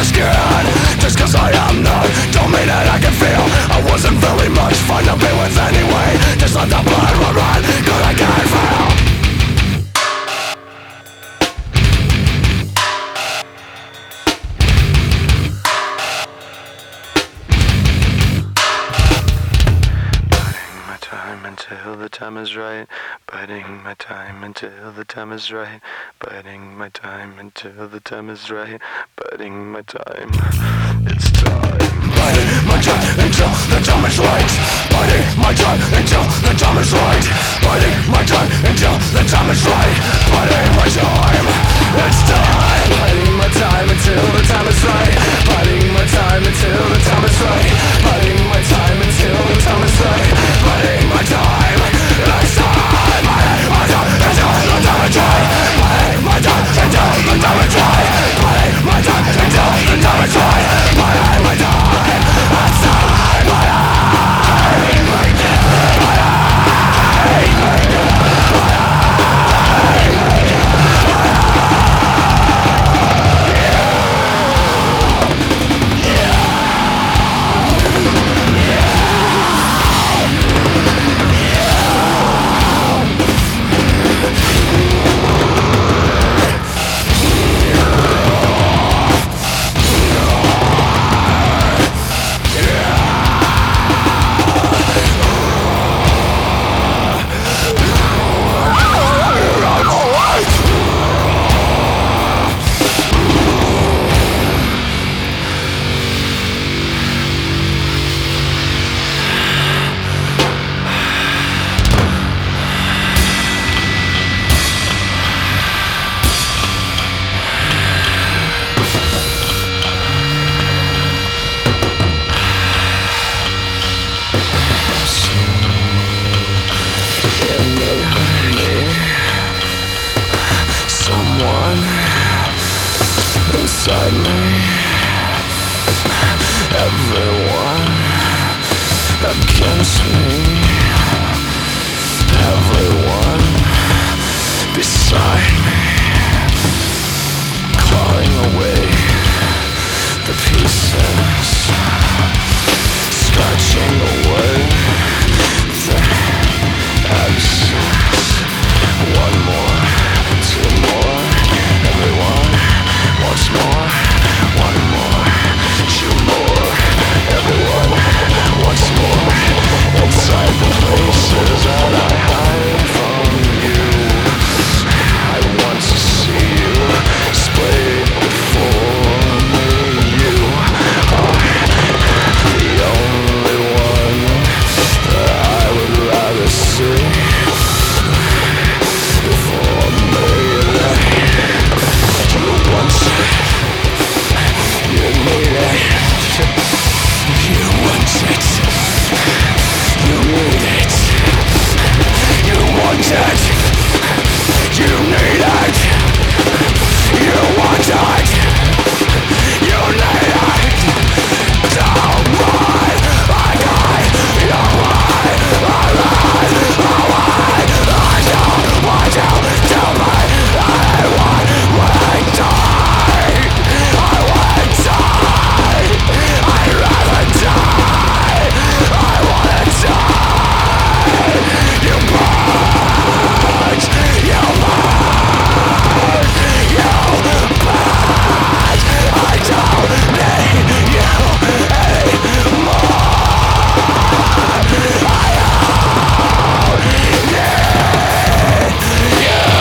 the skin. Just cause I am not, don't mean that I can feel. I wasn't very much fun to be with anyway. Just let the blood run, cause I can't feel. Until the time is right, biding my time until the time is right, biding my time until the time is right, biding my time. It's time. Biding my time until the time is right, biding my time until the time is right, biding my time until the time is right, biding my time. It's time. Biding my time until the time is right, biding my time until the time is right, biding my time until the time is right, biding my time. It's time. Biding my time until the time is right, biding my time until the time is right, biding my time until the time is right, biding my time. It's time. Biding my time. Inside me, everyone against me, everyone beside me, clawing away the pieces, scratching away the absence. One more, two more, everyone wants more. One more, two more, everyone wants more. Inside the places that I hide from you, I want to see you split before me. You are the only one that I would rather see before me. You want it, you need it, you want it, you need it, you want it, you need it, you want it, you need it. Don't run, I die, you run, I run, I don't want you to me. I want to die, I want to die, I'd rather die, I wanna die. You burn, you burn, you burn. I don't need you anymore. I don't need you.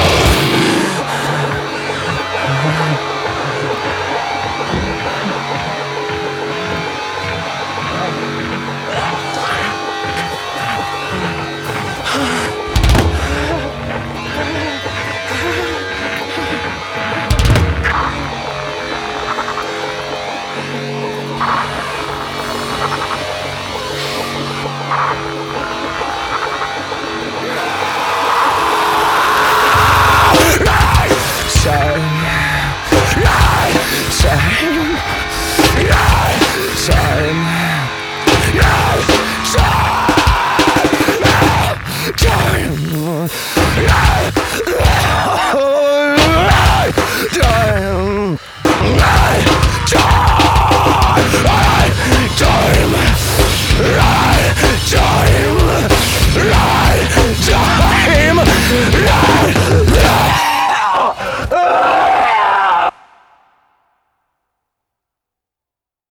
Time.